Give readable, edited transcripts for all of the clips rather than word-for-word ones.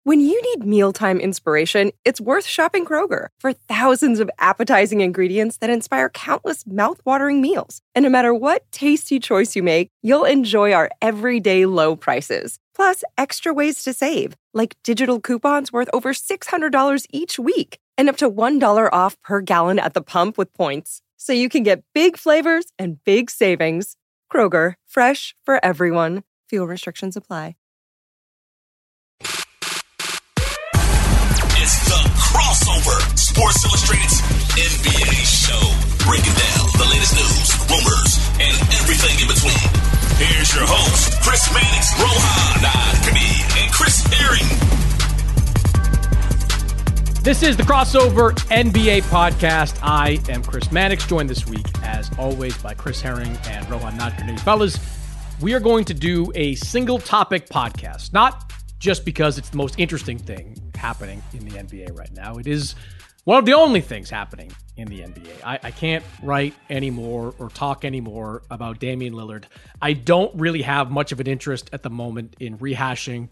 When you need mealtime inspiration, it's worth shopping Kroger for thousands of appetizing ingredients that inspire countless mouth-watering meals. And no matter what tasty choice you make, you'll enjoy our everyday low prices. Plus, extra ways to save, like digital coupons worth over $600 each week and up to $1 off per gallon at the pump with points. So you can get big flavors and big savings. Kroger, fresh for everyone. Fuel restrictions apply. It's the Crossover, Sports Illustrated's NBA show. Breaking down the latest news, rumors, and everything in between. Here's your host, Chris Mannix, Rohan Khabib, and Chris Herring. This is the Crossover NBA podcast. I am Chris Mannix, joined this week, as always, by Chris Herring and Rohan Khabib. Fellas, we are going to do a single topic podcast, not just because it's the most interesting thing happening in the NBA right now. It is one of the only things happening in the NBA. I can't write anymore or talk anymore about Damian Lillard. I don't really have much of an interest at the moment in rehashing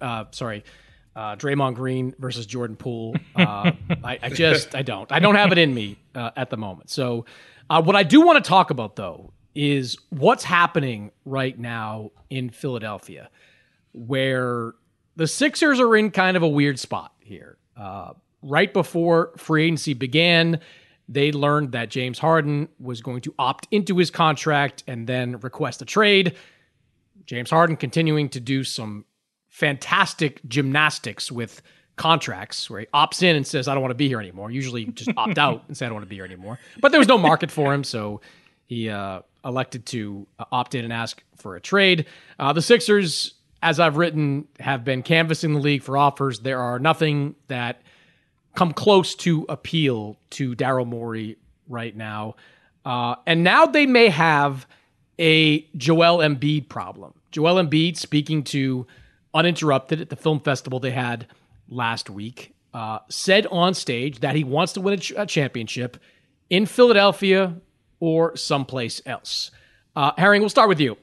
Draymond Green versus Jordan Poole. I don't have it in me at the moment. So what I do want to talk about, though, is what's happening right now in Philadelphia, where the Sixers are in kind of a weird spot here. Right before free agency began, they learned that James Harden was going to opt into his contract and then request a trade. James Harden continuing to do some fantastic gymnastics with contracts where he opts in and says, I don't want to be here anymore. Usually just opt out and say, I don't want to be here anymore. But there was no market for him, so he elected to opt in and ask for a trade. The Sixers, as I've written, have been canvassing the league for offers. There are nothing that come close to appeal to Daryl Morey right now. And now they may have a Joel Embiid problem. Joel Embiid, speaking to Uninterrupted at the film festival they had last week, said on stage that he wants to win a championship in Philadelphia or someplace else. Herring, we'll start with you.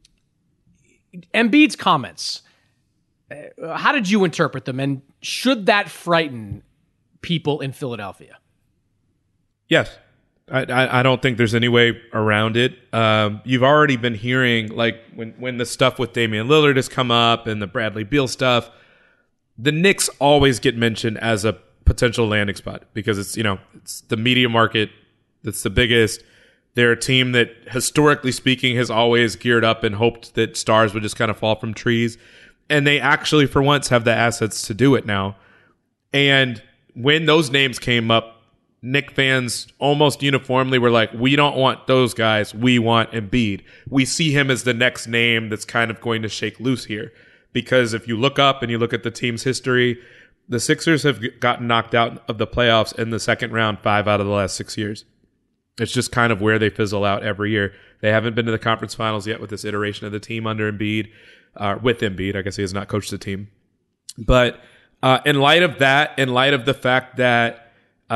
Embiid's comments, how did you interpret them, and should that frighten people in Philadelphia? Yes. I don't think there's any way around it. You've already been hearing, like, when the stuff with Damian Lillard has come up and the Bradley Beal stuff, the Knicks always get mentioned as a potential landing spot because it's the media market that's the biggest. They're a team that, historically speaking, has always geared up and hoped that stars would just kind of fall from trees. And they actually, for once, have the assets to do it now. And when those names came up, Knicks fans almost uniformly were like, we don't want those guys. We want Embiid. We see him as the next name that's kind of going to shake loose here. Because if you look up and you look at the team's history, the Sixers have gotten knocked out of the playoffs in the second round 5 out of the last 6 years. It's just kind of where they fizzle out every year. They haven't been to the conference finals yet with this iteration of the team under Embiid, with Embiid. I guess he has not coached the team. But in light of that, in light of the fact that,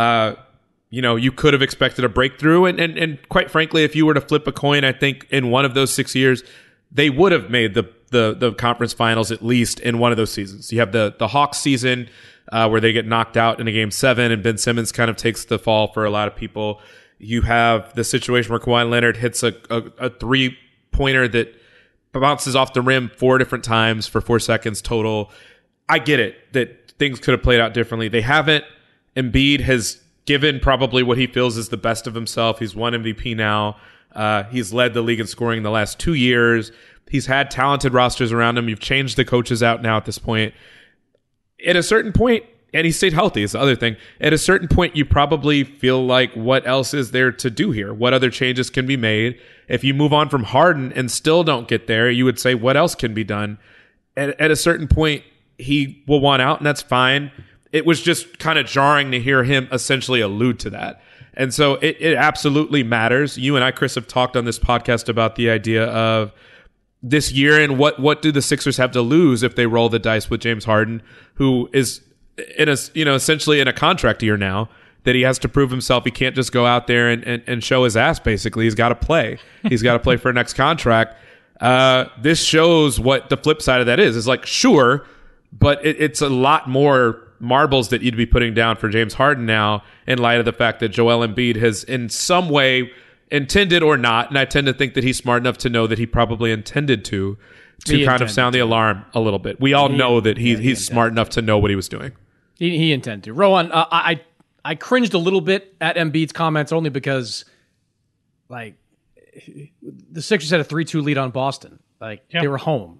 you could have expected a breakthrough. And quite frankly, if you were to flip a coin, I think in one of those 6 years, they would have made the conference finals at least in one of those seasons. You have the Hawks season where they get knocked out in a game 7 and Ben Simmons kind of takes the fall for a lot of people. You have the situation where Kawhi Leonard hits a 3-pointer that bounces off the rim 4 different times for 4 seconds total. I get it that things could have played out differently. They haven't. Embiid has given probably what he feels is the best of himself. He's won MVP now. He's led the league in scoring in the last 2 years. He's had talented rosters around him. You've changed the coaches out now at this point. At a certain point, and he stayed healthy is the other thing. At a certain point, you probably feel like, what else is there to do here? What other changes can be made? If you move on from Harden and still don't get there, you would say, what else can be done? At a certain point, he will want out, and that's fine. It was just kind of jarring to hear him essentially allude to that. And so it absolutely matters. You and I, Chris, have talked on this podcast about the idea of this year and what do the Sixers have to lose if they roll the dice with James Harden, who is essentially in a contract year now, that he has to prove himself. He can't just go out there and show his ass, basically. He's got to play. He's got to play for a next contract. This shows what the flip side of that is. It's like, sure, but it's a lot more marbles that you'd be putting down for James Harden now in light of the fact that Joel Embiid has in some way, intended or not, and I tend to think that he's smart enough to know that he probably intended to kind of sound the alarm a little bit. We all know that he's smart enough to know what he was doing. He intended to. Rowan, I cringed a little bit at Embiid's comments only because, like, the Sixers had a 3-2 lead on Boston. Like, they were home.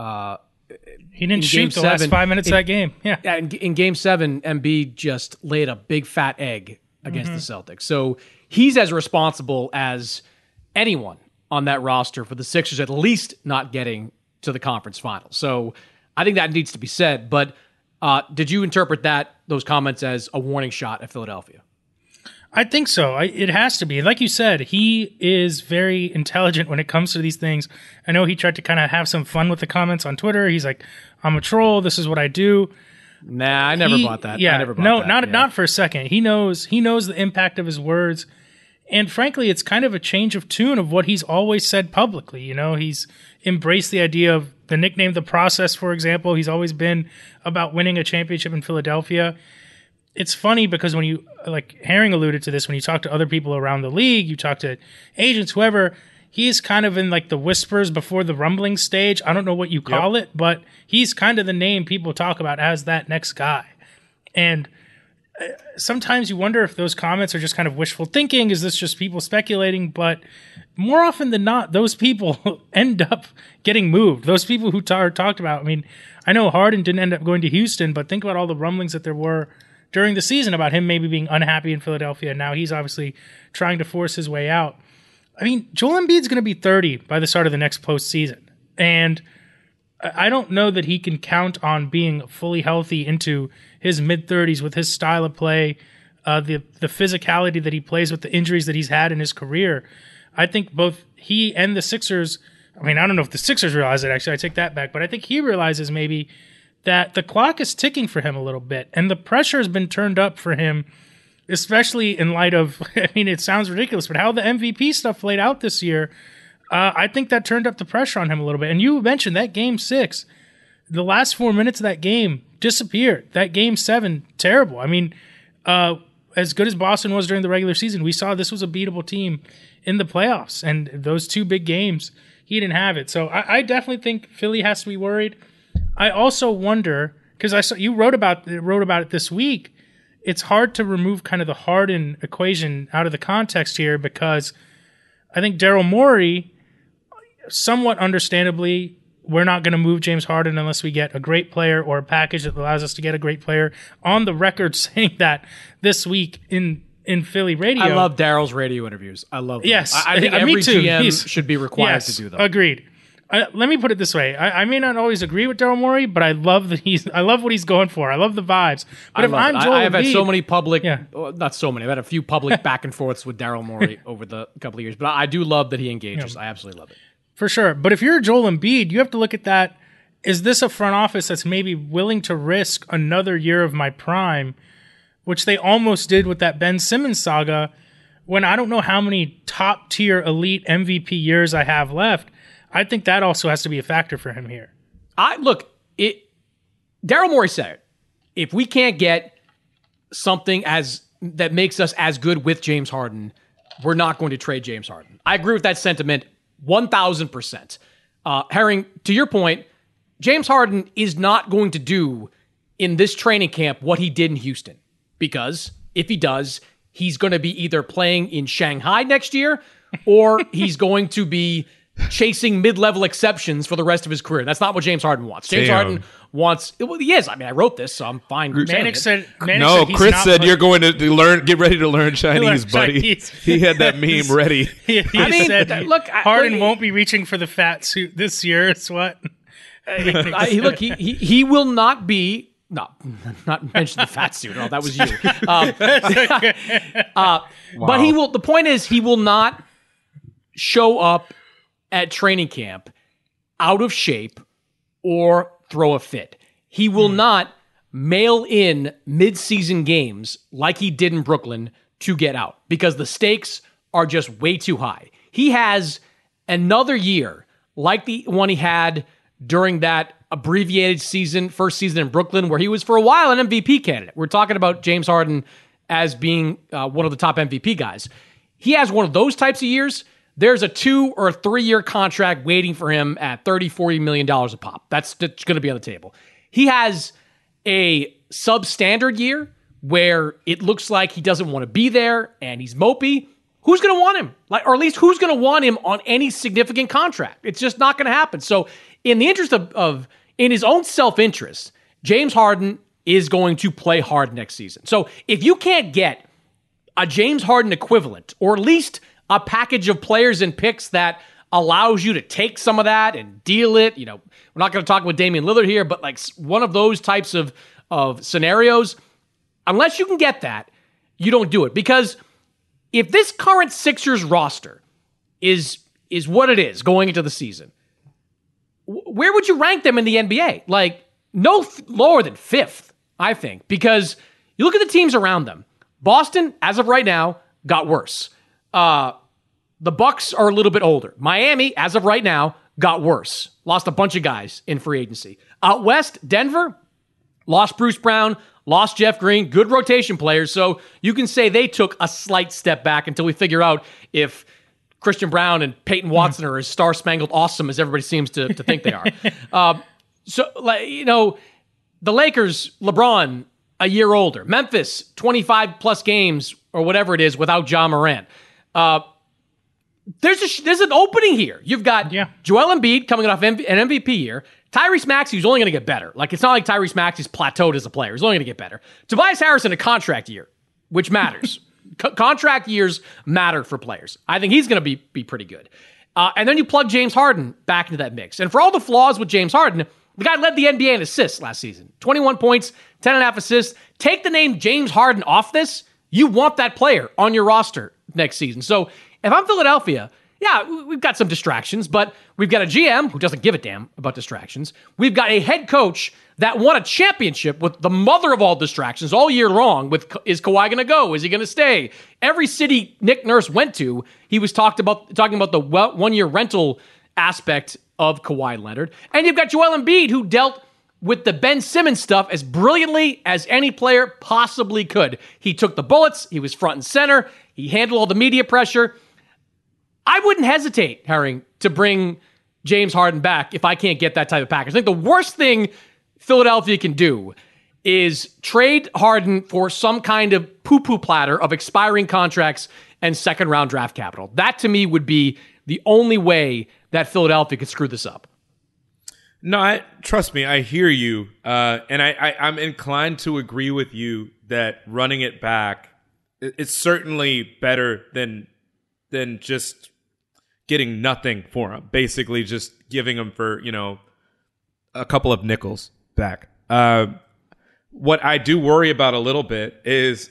He didn't shoot the last 5 minutes of that game. Yeah. In Game 7, Embiid just laid a big fat egg against the Celtics. So he's as responsible as anyone on that roster for the Sixers at least not getting to the conference finals. So I think that needs to be said. But did you interpret those comments as a warning shot at Philadelphia? I think so. It has to be. Like you said, he is very intelligent when it comes to these things. I know he tried to kind of have some fun with the comments on Twitter. He's like, I'm a troll. This is what I do. Nah, I never bought that. Yeah, I never bought that. Not for a second. He knows the impact of his words. And frankly, it's kind of a change of tune of what he's always said publicly. You know, he's embraced the idea of the nickname The Process, for example. He's always been about winning a championship in Philadelphia. It's funny because when you, like Herring alluded to this, when you talk to other people around the league, you talk to agents, whoever, he's kind of in like the whispers before the rumbling stage. I don't know what you call it, but he's kind of the name people talk about as that next guy. And sometimes you wonder if those comments are just kind of wishful thinking. Is this just people speculating? But more often than not, those people end up getting moved. Those people who are talked about. I mean, I know Harden didn't end up going to Houston, but think about all the rumblings that there were during the season about him maybe being unhappy in Philadelphia. Now he's obviously trying to force his way out. I mean, Joel Embiid's going to be 30 by the start of the next postseason. And I don't know that he can count on being fully healthy into his mid-30s with his style of play, the physicality that he plays with, the injuries that he's had in his career. I think both he and the Sixers, I mean, I don't know if the Sixers realize it, actually, I take that back, but I think he realizes maybe that the clock is ticking for him a little bit, and the pressure has been turned up for him, especially in light of, I mean, it sounds ridiculous, but how the MVP stuff played out this year, I think that turned up the pressure on him a little bit. And you mentioned that Game 6, the last 4 minutes of that game disappeared. That Game 7, terrible. I mean, as good as Boston was during the regular season, we saw this was a beatable team in the playoffs, and those two big games, he didn't have it. So I definitely think Philly has to be worried. I also wonder, because I saw you wrote about it this week. It's hard to remove kind of the Harden equation out of the context here because I think Daryl Morey, somewhat understandably, we're not going to move James Harden unless we get a great player or a package that allows us to get a great player. On the record, saying that this week in Philly radio. I love Daryl's radio interviews. I love them. Yes, I think every me too. GM should be required to do them. Agreed. Let me put it this way: I may not always agree with Daryl Morey, but I love I love what he's going for. I love the vibes. But if I'm Joel I have had Embiid, so many public, not so many. I've had a few public back and forths with Daryl Morey over the couple of years, but I do love that he engages. I absolutely love it. For sure. But if you're Joel Embiid, you have to look at that. Is this a front office that's maybe willing to risk another year of my prime, which they almost did with that Ben Simmons saga, when I don't know how many top-tier elite MVP years I have left? I think that also has to be a factor for him here. Daryl Morey said it. If we can't get something that makes us as good with James Harden, we're not going to trade James Harden. I agree with that sentiment 1,000%. Herring, to your point, James Harden is not going to do in this training camp what he did in Houston, because if he does, he's going to be either playing in Shanghai next year or he's going to be chasing mid-level exceptions for the rest of his career. That's not what James Harden wants. James Harden wants... Well, he is. I mean, I wrote this, so I'm fine. Chris said you're going to get ready to learn Chinese, buddy. He had that meme ready. He said, Harden won't be reaching for the fat suit this year. It's what? He will not be... not mention the fat suit. No, that was you. But he will... The point is, he will not show up at training camp out of shape or throw a fit. He will not mail in mid-season games like he did in Brooklyn to get out, because the stakes are just way too high. He has another year like the one he had during that abbreviated season, first season in Brooklyn, where he was for a while an MVP candidate. We're talking about James Harden as being one of the top MVP guys. He has one of those types of years. There's a 2 or 3 year contract waiting for him at $30-40 million a pop. That's going to be on the table. He has a substandard year where it looks like he doesn't want to be there and he's mopey. Who's going to want him? Or at least who's going to want him on any significant contract? It's just not going to happen. So in the interest of in his own self-interest, James Harden is going to play hard next season. So if you can't get a James Harden equivalent, or at least a package of players and picks that allows you to take some of that and deal it, we're not going to talk with Damian Lillard here, but like one of those types of scenarios, unless you can get that, you don't do it. Because if this current Sixers roster is what it is going into the season, where would you rank them in the NBA? Like, no lower than 5th, I think, because you look at the teams around them. Boston, as of right now, got worse. The Bucks are a little bit older. Miami, as of right now, got worse. Lost a bunch of guys in free agency. Out west, Denver, lost Bruce Brown, lost Jeff Green, good rotation players. So you can say they took a slight step back until we figure out if Christian Brown and Peyton Watson are as star-spangled awesome as everybody seems to think they are. The Lakers, LeBron, a year older. Memphis, 25-plus games or whatever it is without Ja Morant. There's an opening here. You've got Joel Embiid coming off an MVP year. Tyrese Maxey, who's only going to get better. Like, it's not like Tyrese Maxey's plateaued as a player. He's only going to get better. Tobias Harris in a contract year, which matters. Contract years matter for players. I think he's going to be pretty good. And then you plug James Harden back into that mix. And for all the flaws with James Harden, the guy led the NBA in assists last season. 21 points, 10.5 assists. Take the name James Harden off this. You want that player on your roster next season. So if I'm Philadelphia, we've got some distractions, but we've got a GM who doesn't give a damn about distractions. We've got a head coach that won a championship with the mother of all distractions all year long. Is Kawhi going to go? Is he going to stay? Every city Nick Nurse went to, he was talking about the 1 year rental aspect of Kawhi Leonard. And you've got Joel Embiid, who dealt with the Ben Simmons stuff as brilliantly as any player possibly could. He took the bullets. He was front and center. He handled all the media pressure. I wouldn't hesitate, Herring, to bring James Harden back if I can't get that type of package. I think the worst thing Philadelphia can do is trade Harden for some kind of poo-poo platter of expiring contracts and second-round draft capital. That, to me, would be the only way that Philadelphia could screw this up. No, trust me, I hear you. And I'm inclined to agree with you that running it back is certainly better than just getting nothing for him. Basically just giving him for, a couple of nickels back. What I do worry about a little bit is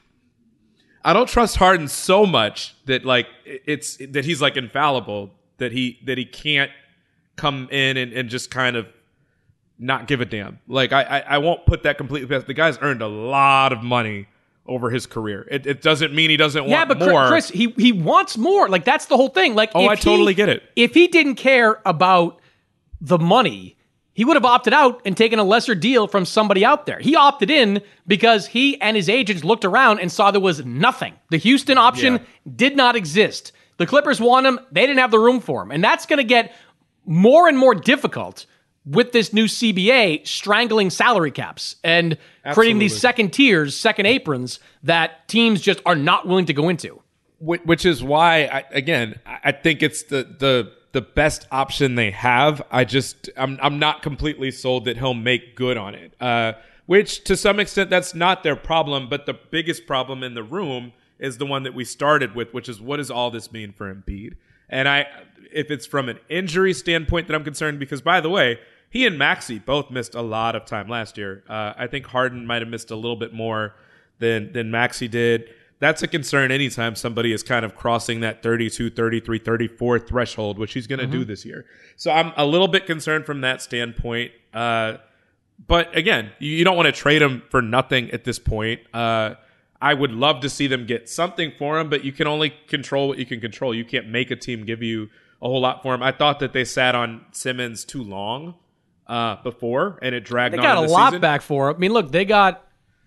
I don't trust Harden so much that that he's like infallible, that he can't come in and just kind of not give a damn. Like I won't put that completely past. The guy's earned a lot of money over his carear. It doesn't mean he doesn't want more. Yeah, but Chris, he wants more. Like, that's the whole thing. Like, I totally get it. If he didn't care about the money, he would have opted out and taken a lesser deal from somebody out there. He opted in because he and his agents looked around and saw there was nothing. The Houston option did not exist. The Clippers want him. They didn't have the room for him. And that's going to get more and more difficult with this new CBA strangling salary caps and creating these second tiers, second aprons that teams just are not willing to go into. Which is why, I think it's the best option they have. I'm not completely sold that he'll make good on it. Which to some extent that's not their problem, but the biggest problem in the room is the one that we started with, which is what does all this mean for Embiid? And if it's from an injury standpoint that I'm concerned, because by the way, he and Maxey both missed a lot of time last year. I think Harden might have missed a little bit more than Maxey did. That's a concern anytime somebody is kind of crossing that 32, 33, 34 threshold, which he's going to do this year. So I'm a little bit concerned from that standpoint. But again, you don't want to trade him for nothing at this point. I would love to see them get something for him, but you can only control what you can control. You can't make a team give you a whole lot for him. I thought that they sat on Simmons too long. before, and it dragged They on got in a the lot season. back for it. I mean, look, they got,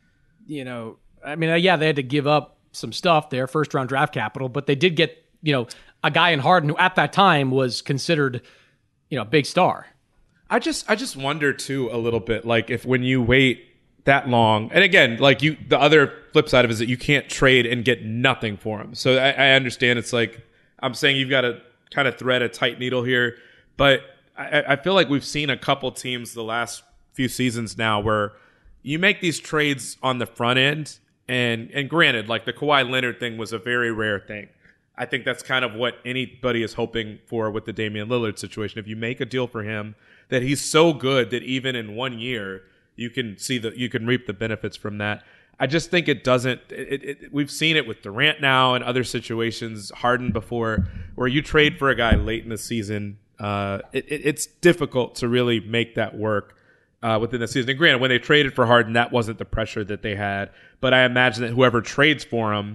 yeah, they had to give up some stuff there, first round draft capital, but they did get, a guy in Harden who at that time was considered, a big star. I just wonder too a little bit, like if when you wait that long, and again, like the other flip side of it is that you can't trade and get nothing for him. So I understand it's like, I'm saying you've got to kind of thread a tight needle here, but I feel like we've seen a couple teams the last few seasons now where you make these trades on the front end, and granted, like the Kawhi Leonard thing was a very rare thing. I think that's kind of what anybody is hoping for with the Damian Lillard situation. If you make a deal for him that he's so good that even in 1 year you can reap the benefits from that. I just think it doesn't. We've seen it with Durant now and other situations, Harden before, where you trade for a guy late in the season. It's difficult to really make that work within the season. And granted, when they traded for Harden, that wasn't the pressure that they had. But I imagine that whoever trades for him,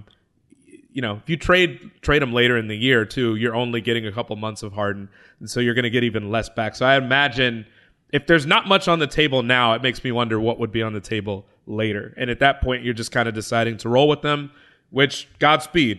if you trade him later in the year too, you're only getting a couple months of Harden, and so you're going to get even less back. So I imagine if there's not much on the table now, it makes me wonder what would be on the table later. And at that point, you're just kind of deciding to roll with them. Which Godspeed.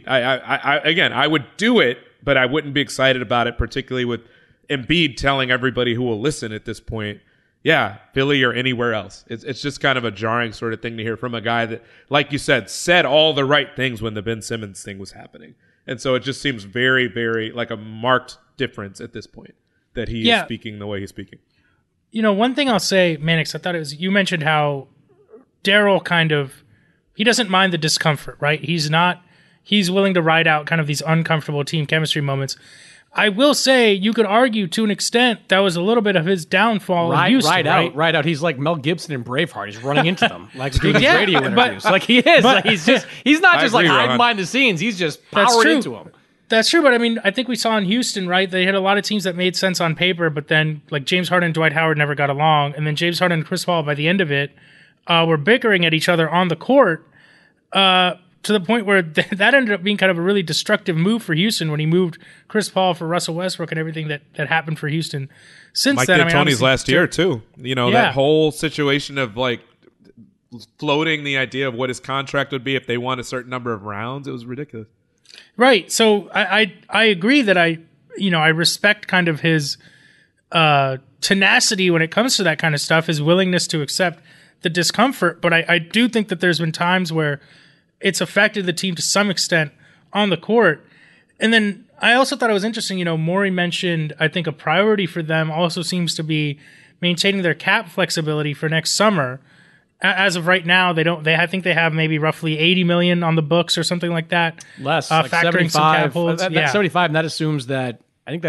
I would do it, but I wouldn't be excited about it, particularly with Embiid telling everybody who will listen at this point, yeah, Philly or anywhere else. It's just kind of a jarring sort of thing to hear from a guy that, like you said all the right things when the Ben Simmons thing was happening. And so it just seems very, very like a marked difference at this point that he is speaking the way he's speaking. One thing I'll say, Mannix, I thought it was, you mentioned how Daryl he doesn't mind the discomfort, right? He's willing to ride out kind of these uncomfortable team chemistry moments. I will say, you could argue to an extent that was a little bit of his downfall in Houston, right out. He's like Mel Gibson in Braveheart. He's running into them, like doing these radio interviews. Like he is. Like he's not just like hiding behind the scenes. He's just powering into them. That's true, but I mean, I think we saw in Houston, right? They had a lot of teams that made sense on paper, but then like James Harden and Dwight Howard never got along, and then James Harden and Chris Paul by the end of it were bickering at each other on the court. To the point where that ended up being kind of a really destructive move for Houston when he moved Chris Paul for Russell Westbrook and everything that happened for Houston since Mike then. D'Antoni's last year too. That whole situation of like floating the idea of what his contract would be if they won a certain number of rounds. It was ridiculous. Right. So I agree that I respect kind of his tenacity when it comes to that kind of stuff, his willingness to accept the discomfort. But I do think that there's been times where it's affected the team to some extent on the court. And then I also thought it was interesting, Morey mentioned, I think a priority for them also seems to be maintaining their cap flexibility for next summer. As of right now, I think they have maybe roughly $80 million on the books or something like that. Less, like factoring 75. some cap holds. That's 75, and that assumes that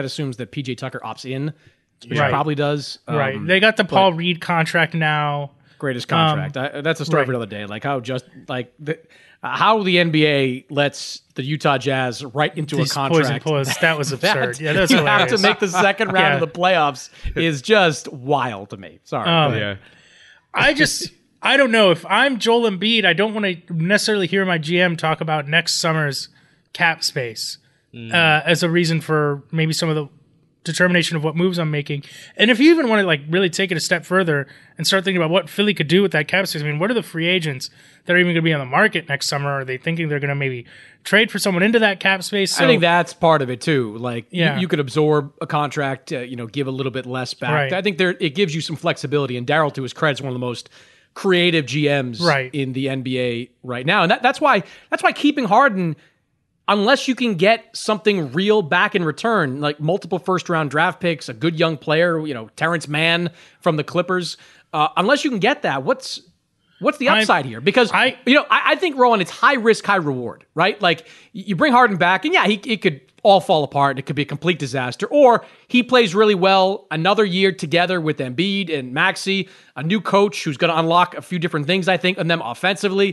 PJ Tucker opts in, which he probably does. Right. They got the Paul Reed contract now. Greatest contract. That's a story for another day. Like how how the NBA lets the Utah Jazz right into These a contract. That was absurd. That's you hilarious. have to make the second round of the playoffs is just wild to me. Sorry. I don't know. If I'm Joel Embiid, I don't want to necessarily hear my GM talk about next summer's cap space as a reason for maybe some of the determination of what moves I'm making. And if you even want to like really take it a step further and start thinking about what Philly could do with that cap space, I mean, what are the free agents that are even going to be on the market next summer? Are they thinking they're going to maybe trade for someone into that cap space? So, I think that's part of it too. Like you could absorb a contract, give a little bit less back. Right. I think it gives you some flexibility. And Daryl, to his credit, is one of the most creative GMs in the NBA right now. And that's why keeping Harden, unless you can get something real back in return, like multiple first-round draft picks, a good young player, Terrence Mann from the Clippers, unless you can get that, what's the upside here? Because I think, Rowan, it's high risk, high reward, right? Like you bring Harden back, and it could all fall apart. And it could be a complete disaster, or he plays really well another year together with Embiid and Maxey, a new coach who's going to unlock a few different things, I think, on them offensively.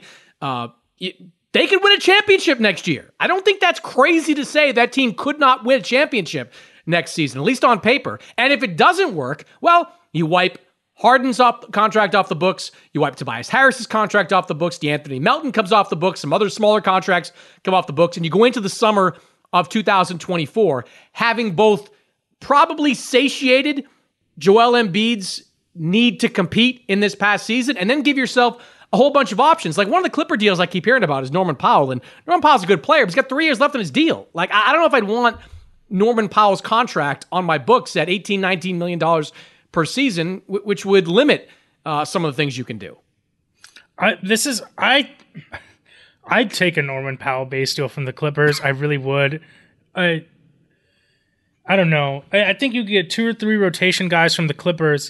They could win a championship next year. I don't think that's crazy to say that team could not win a championship next season, at least on paper. And if it doesn't work, well, you wipe Harden's contract off the books. You wipe Tobias Harris's contract off the books. DeAnthony Melton comes off the books. Some other smaller contracts come off the books. And you go into the summer of 2024 having both probably satiated Joel Embiid's need to compete in this past season, and then give yourself a whole bunch of options. Like one of the Clipper deals I keep hearing about is Norman Powell, and Norman Powell's a good player, but he's got 3 years left on his deal. Like I don't know if I'd want Norman Powell's contract on my books at $18, $19 million per season, which would limit some of the things you can do. I'd take a Norman Powell base deal from the Clippers. I really would. I don't know. I think you could get 2 or 3 rotation guys from the Clippers.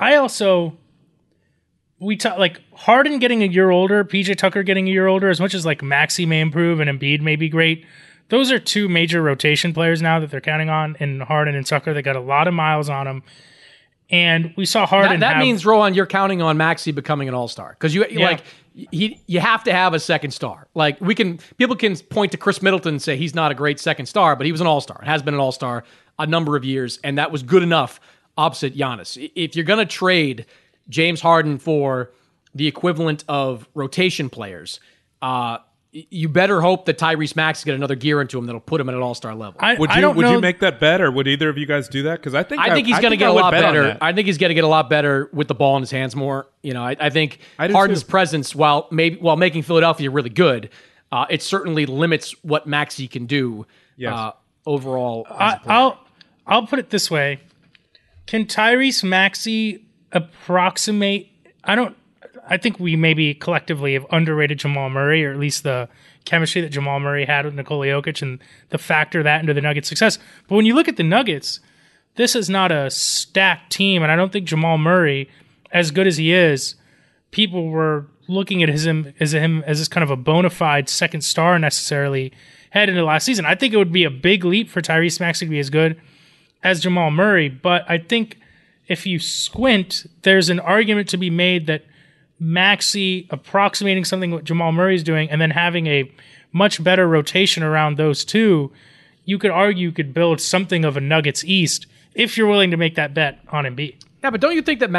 Like Harden getting a year older, PJ Tucker getting a year older, as much as like Maxey may improve and Embiid may be great. Those are 2 major rotation players now that they're counting on, in Harden and Tucker. They got a lot of miles on them. And we saw Harden. That means, Rohan, you're counting on Maxey becoming an all-star. Because you have to have a second star. Like people can point to Chris Middleton and say he's not a great second star, but he was an all-star. Has been an all-star a number of years, and that was good enough opposite Giannis. If you're going to trade James Harden for the equivalent of rotation players, you better hope that Tyrese Maxey get another gear into him that'll put him at an all-star level. Would you make that bet, or would either of you guys do that? Because I think he's going to get a lot better. I think he's going to get a lot better with the ball in his hands more. I think Harden's presence, while making Philadelphia really good, it certainly limits what Maxey can do. Yes. Overall. I'll put it this way: can Tyrese Maxey approximate? I think we maybe collectively have underrated Jamal Murray, or at least the chemistry that Jamal Murray had with Nikola Jokic, and the factor that into the Nuggets' success. But when you look at the Nuggets, this is not a stacked team, and I don't think Jamal Murray, as good as he is, people were looking at him as this kind of a bona fide second star necessarily heading into last season. I think it would be a big leap for Tyrese Maxey to be as good as Jamal Murray, but I think if you squint, there's an argument to be made that Maxey approximating something what Jamal Murray's doing and then having a much better rotation around those two, you could argue could build something of a Nuggets East if you're willing to make that bet on Embiid. Yeah, but don't you think that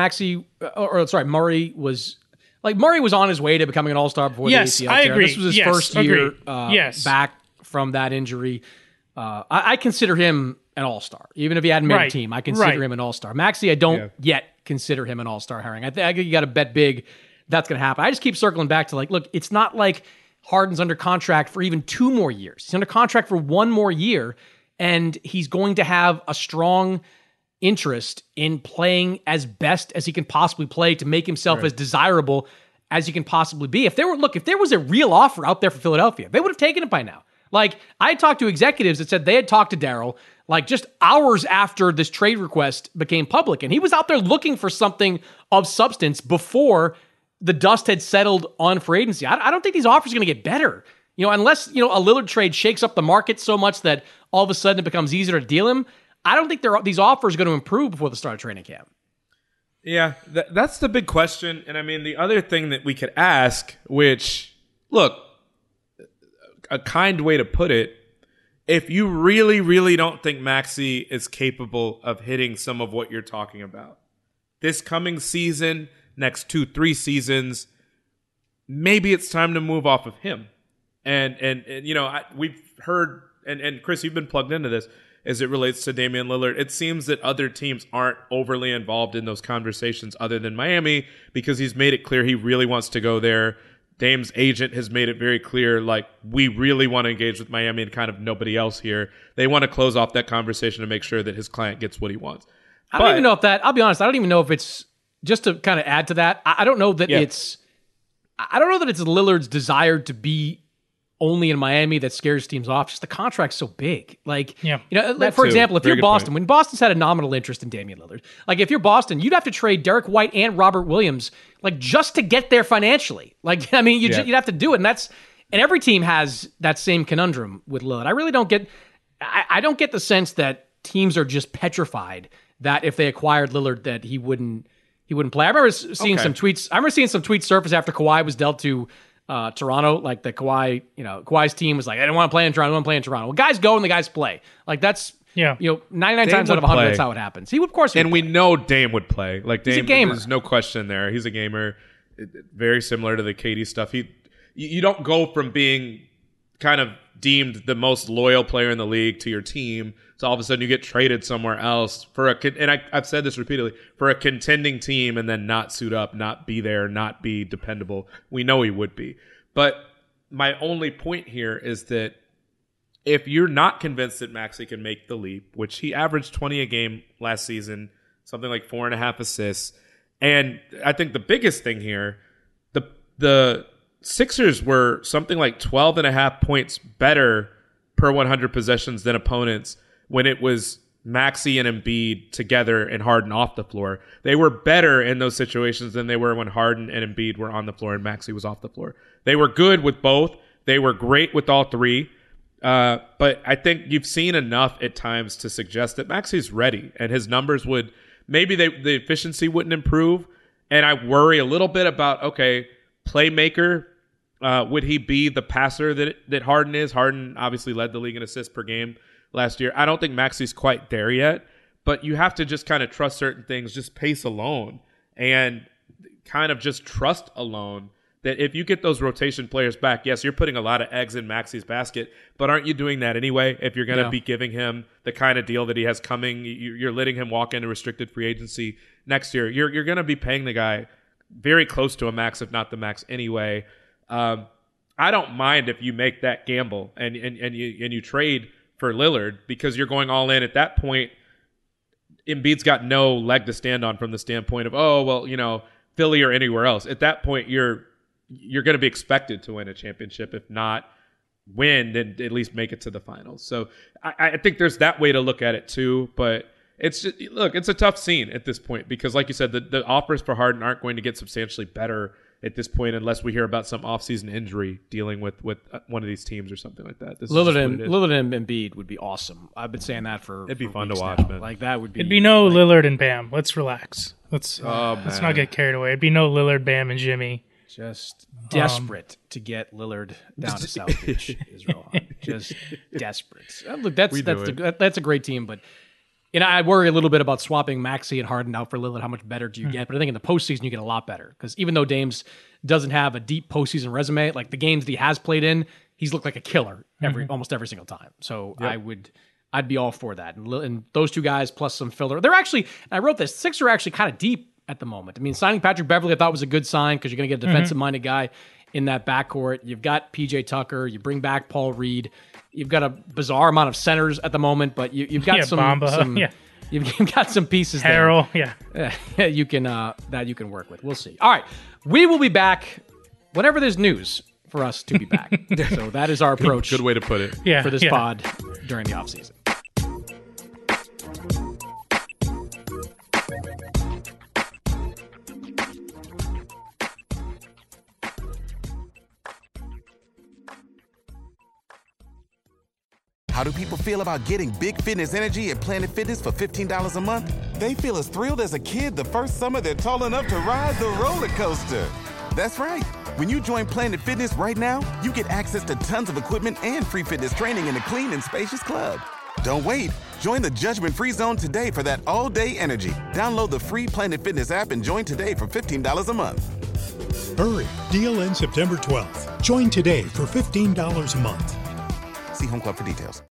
Murray was on his way to becoming an all-star before the ACL I tear? agree. This was his first year back from that injury. I consider him an all-star. Even if he hadn't made a team, I consider him an all-star. Maxey, I don't yet consider him an all-star, Herring. I think you got to bet big that's going to happen. I just keep circling back to look, it's not like Harden's under contract for even 2 more years. He's under contract for 1 more year, and he's going to have a strong interest in playing as best as he can possibly play to make himself as desirable as he can possibly be. If there was a real offer out there for Philadelphia, they would have taken it by now. Like, I talked to executives that said they had talked to Daryl just hours after this trade request became public, and he was out there looking for something of substance before the dust had settled on free agency. I don't think these offers are going to get better. Unless a Lillard trade shakes up the market so much that all of a sudden it becomes easier to deal him, I don't think these offers are going to improve before the start of training camp. Yeah, that's the big question. And I mean, the other thing that we could ask, which, look, a kind way to put it, if you really, really don't think Maxey is capable of hitting some of what you're talking about this coming season, next 2-3 seasons, maybe it's time to move off of him. And we've heard, and Chris, you've been plugged into this as it relates to Damian Lillard. It seems that other teams aren't overly involved in those conversations other than Miami, because he's made it clear he really wants to go there. Dame's agent has made it very clear, we really want to engage with Miami and kind of nobody else here. They want to close off that conversation to make sure that his client gets what he wants. I don't even know if I'll be honest, I don't even know if it's, just to kind of add to that, I don't know that it's Lillard's desire to be only in Miami that scares teams off. Just the contract's so big. For example, if you're Boston, when Boston's had a nominal interest in Damian Lillard, if you're Boston, you'd have to trade Derek White and Robert Williams, just to get there financially. You'd have to do it. And every team has that same conundrum with Lillard. I really don't get, I don't get the sense that teams are just petrified that if they acquired Lillard that he wouldn't play. I remember seeing some tweets. I remember seeing some tweets surface after Kawhi was dealt to Toronto. The Kawhi's team was like, I don't want to play in Toronto. I want to play in Toronto. Well, guys go and the guys play. That's 99 times out of 100, that's how it happens. He would, of course. And we know Dame would play. Dame, he's a gamer. There's no question there. He's a gamer. Very similar to the KD stuff. You don't go from being kind of deemed the most loyal player in the league to your team. So all of a sudden you get traded somewhere else I've said this repeatedly, for a contending team, and then not suit up, not be there, not be dependable. We know he would be. But my only point here is that if you're not convinced that Maxey can make the leap, which he averaged 20 a game last season, something like 4.5 assists. And I think the biggest thing here, the Sixers were something like 12.5 points better per 100 possessions than opponents when it was Maxey and Embiid together and Harden off the floor. They were better in those situations than they were when Harden and Embiid were on the floor and Maxey was off the floor. They were good with both. They were great with all three. But I think you've seen enough at times to suggest that Maxey's ready, and his numbers would maybe the efficiency wouldn't improve. And I worry a little bit about, okay, playmaker, would he be the passer that Harden is? Harden obviously led the league in assists per game last year. I don't think Maxey's quite there yet, but you have to just kind of trust certain things, just pace alone, and kind of just trust alone that if you get those rotation players back, yes, you're putting a lot of eggs in Maxey's basket, but aren't you doing that anyway? If you're going to be giving him the kind of deal that he has coming, you're letting him walk into restricted free agency next year. You're going to be paying the guy very close to a max, if not the max anyway. I don't mind if you make that gamble and you trade for Lillard, because you're going all in at that point. Embiid's got no leg to stand on from the standpoint of, oh, well, Philly or anywhere else. At that point, you're going to be expected to win a championship. If not win, then at least make it to the finals. So I think there's that way to look at it too. But it's just, look, it's a tough scene at this point because, like you said, the offers for Harden aren't going to get substantially better at this point unless we hear about some offseason injury dealing with one of these teams or something like that. Lillard and Embiid would be awesome. I've been saying that for it'd be fun to watch, now. man. Like that would be. It'd be no Lillard and Bam. Let's relax. Let's not get carried away. It'd be no Lillard, Bam, and Jimmy. Just desperate to get Lillard down to South Beach is Rohan. Just desperate. Look, that's a great team, but I worry a little bit about swapping Maxey and Harden out for Lillard. How much better do you get? But I think in the postseason you get a lot better because even though Dames doesn't have a deep postseason resume, like the games that he has played in, he's looked like a killer almost every single time. So I'd be all for that. And those two guys plus some filler. They're actually, and I wrote this, Sixers are actually kind of deep at the moment. I mean, signing Patrick Beverley I thought was a good sign because you're going to get a defensive-minded guy in that backcourt. You've got PJ Tucker. You bring back Paul Reed. You've got a bizarre amount of centers at the moment, but you've got you've got some pieces Harrell, there. You can work with. We'll see. All right, we will be back whenever there's news for us to be back. So that is our approach. Good way to put it. For this pod during the offseason. How do people feel about getting Big Fitness Energy at Planet Fitness for $15 a month? They feel as thrilled as a kid the first summer they're tall enough to ride the roller coaster. That's right. When you join Planet Fitness right now, you get access to tons of equipment and free fitness training in a clean and spacious club. Don't wait. Join the judgment-free zone today for that all-day energy. Download the free Planet Fitness app and join today for $15 a month. Hurry. Deal ends September 12th. Join today for $15 a month. See Home Club for details.